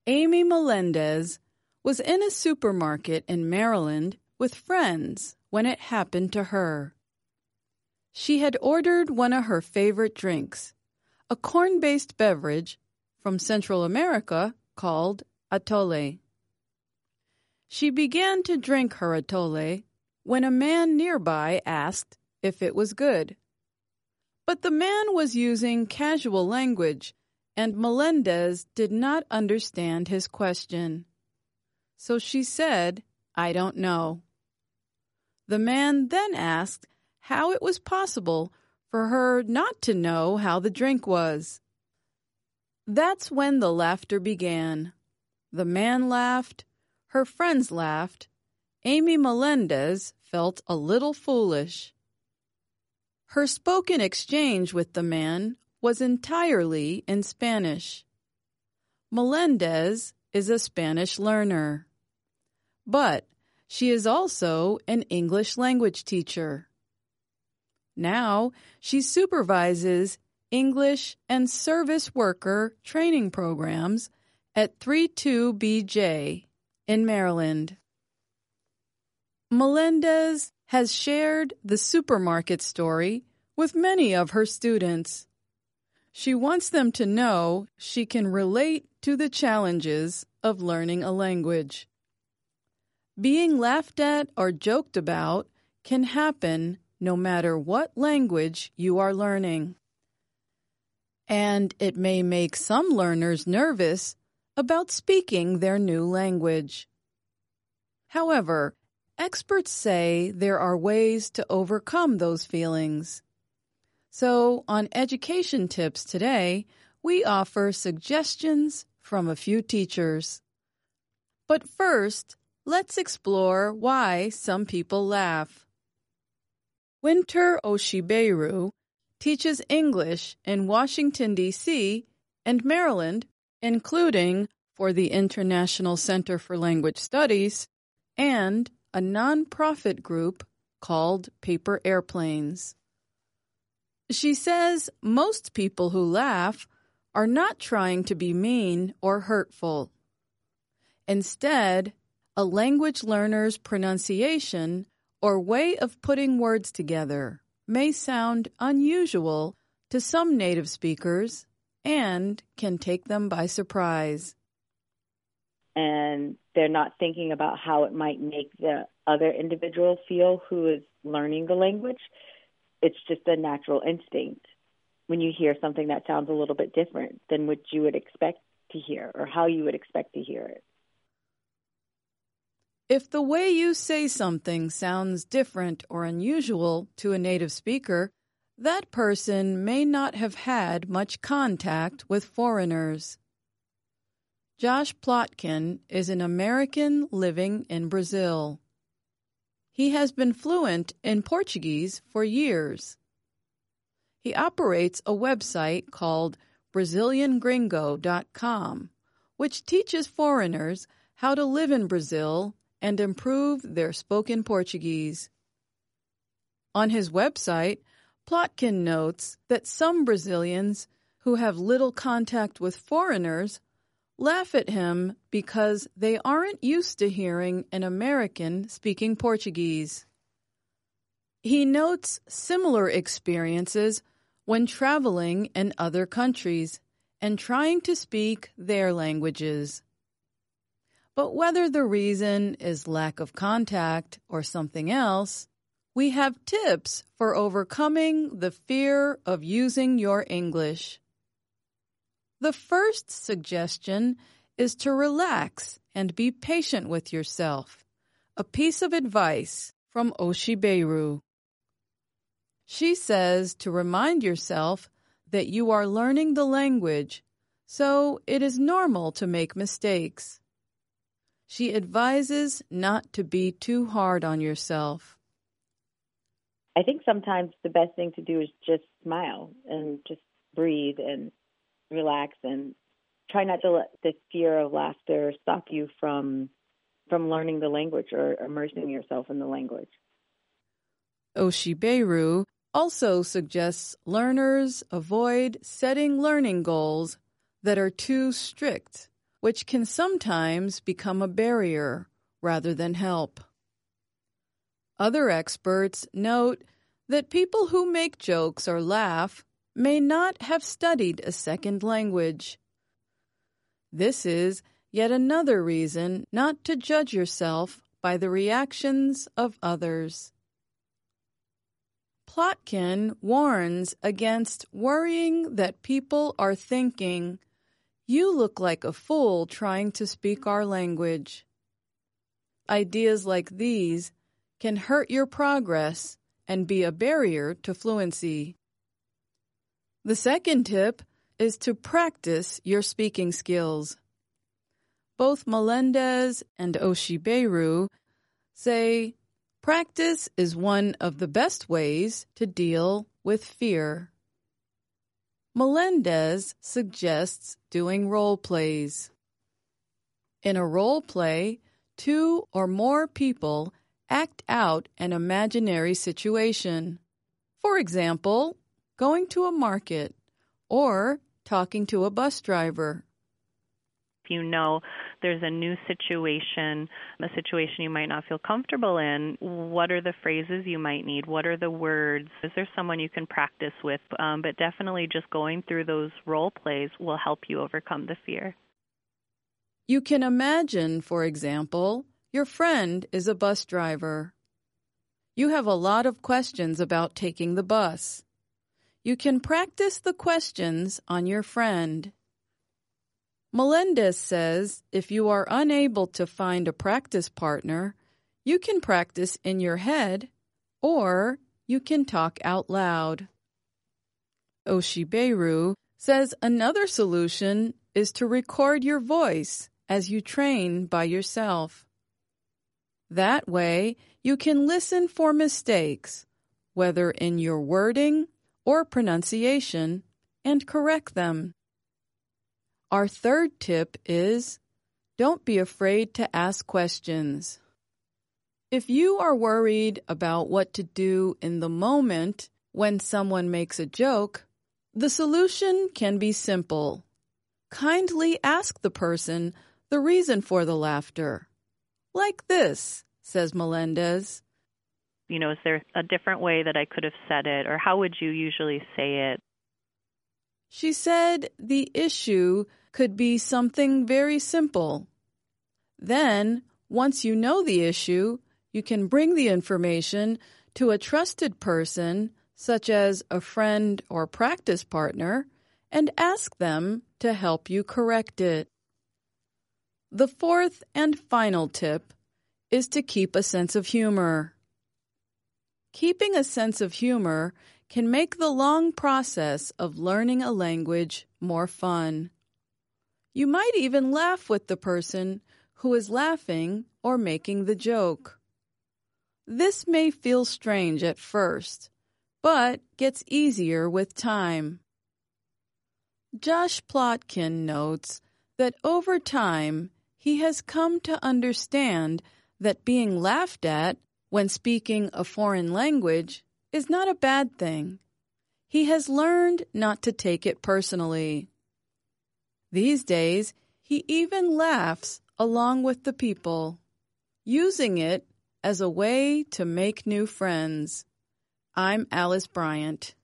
Amy Melendez was in a supermarket in Maryland with friends when it happened to her. She had ordered one of her favorite drinks, a corn-based beverage from Central America called atole. She began to drink her atole when a man nearby asked if it was good. But the man was using casual language, and Melendez did not understand his question. So she said, "I don't know." The man then asked how it was possible for her not to know how the drink was. That's when the laughter began. The man laughed, her friends laughed. Amy Melendez felt a little foolish. Her spoken exchange with the man was entirely in Spanish. Melendez is a Spanish learner, but she is also an English language teacher. Now she supervises English and service worker training programs at 32BJ in Maryland. Melendez has shared the supermarket story with many of her students. She wants them to know she can relate to the challenges of learning a language. Being laughed at or joked about can happen no matter what language you are learning. And it may make some learners nervous about speaking their new language. However, experts say there are ways to overcome those feelings. So, on Education Tips today, we offer suggestions from a few teachers. But first, let's explore why some people laugh. Winter Oshiberu teaches English in Washington, D.C. and Maryland, including for the International Center for Language Studies and a nonprofit group called Paper Airplanes. She says most people who laugh are not trying to be mean or hurtful. Instead, a language learner's pronunciation or way of putting words together may sound unusual to some native speakers and can take them by surprise. And they're not thinking about how it might make the other individual feel who is learning the language. It's just a natural instinct when you hear something that sounds a little bit different than what you would expect to hear or how you would expect to hear it. If the way you say something sounds different or unusual to a native speaker, that person may not have had much contact with foreigners. Josh Plotkin is an American living in Brazil. He has been fluent in Portuguese for years. He operates a website called BrazilianGringo.com, which teaches foreigners how to live in Brazil and improve their spoken Portuguese. On his website, Plotkin notes that some Brazilians who have little contact with foreigners laugh at him because they aren't used to hearing an American speaking Portuguese. He notes similar experiences when traveling in other countries and trying to speak their languages. But whether the reason is lack of contact or something else, we have tips for overcoming the fear of using your English. The first suggestion is to relax and be patient with yourself. A piece of advice from Oshiberu. She says to remind yourself that you are learning the language, so it is normal to make mistakes. She advises not to be too hard on yourself. I think sometimes the best thing to do is just smile and just breathe and relax and try not to let the fear of laughter stop you from learning the language or immersing yourself in the language. Oshiberu also suggests learners avoid setting learning goals that are too strict, which can sometimes become a barrier rather than help. Other experts note that people who make jokes or laugh may not have studied a second language. This is yet another reason not to judge yourself by the reactions of others. Plotkin warns against worrying that people are thinking, "You look like a fool trying to speak our language." Ideas like these can hurt your progress and be a barrier to fluency. The second tip is to practice your speaking skills. Both Melendez and Oshiberu say practice is one of the best ways to deal with fear. Melendez suggests doing role plays. In a role play, 2 or more people act out an imaginary situation. For example, going to a market or talking to a bus driver. If you know there's a new situation, a situation you might not feel comfortable in, what are the phrases you might need? What are the words? Is there someone you can practice with? But definitely just going through those role plays will help you overcome the fear. You can imagine, for example, your friend is a bus driver. You have a lot of questions about taking the bus. You can practice the questions on your friend. Melendez says if you are unable to find a practice partner, you can practice in your head or you can talk out loud. Oshiberu says another solution is to record your voice as you train by yourself. That way, you can listen for mistakes, whether in your wording or pronunciation, and correct them. Our third tip is, don't be afraid to ask questions. If you are worried about what to do in the moment when someone makes a joke, the solution can be simple. Kindly ask the person the reason for the laughter. Like this, says Melendez. Is there a different way that I could have said it, or how would you usually say it? She said the issue could be something very simple. Then, once you know the issue, you can bring the information to a trusted person, such as a friend or practice partner, and ask them to help you correct it. The fourth and final tip is to keep a sense of humor. Keeping a sense of humor can make the long process of learning a language more fun. You might even laugh with the person who is laughing or making the joke. This may feel strange at first, but gets easier with time. Josh Plotkin notes that over time, he has come to understand that being laughed at when speaking a foreign language is not a bad thing. He has learned not to take it personally. These days, he even laughs along with the people, using it as a way to make new friends. I'm Alice Bryant.